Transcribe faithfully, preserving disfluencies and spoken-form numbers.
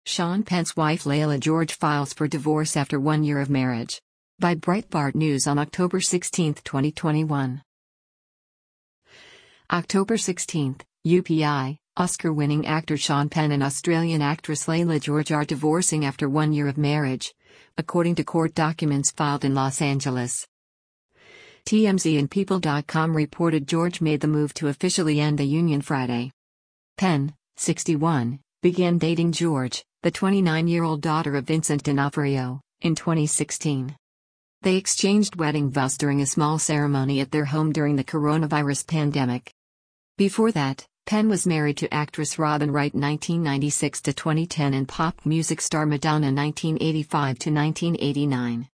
Sean Penn's wife Layla George files for divorce after one year of marriage. By Breitbart News on October sixteenth, twenty twenty-one. October sixteenth, U P I, Oscar-winning actor Sean Penn and Australian actress Layla George are divorcing after one year of marriage, according to court documents filed in Los Angeles. T M Z and People dot com reported George made the move to officially end the union Friday. Penn, sixty-one, began dating George, the twenty-nine-year-old daughter of Vincent D'Onofrio, in twenty sixteen. They exchanged wedding vows during a small ceremony at their home during the coronavirus pandemic. Before that, Penn was married to actress Robin Wright nineteen ninety-six to twenty ten and pop music star Madonna nineteen eighty-five to nineteen eighty-nine.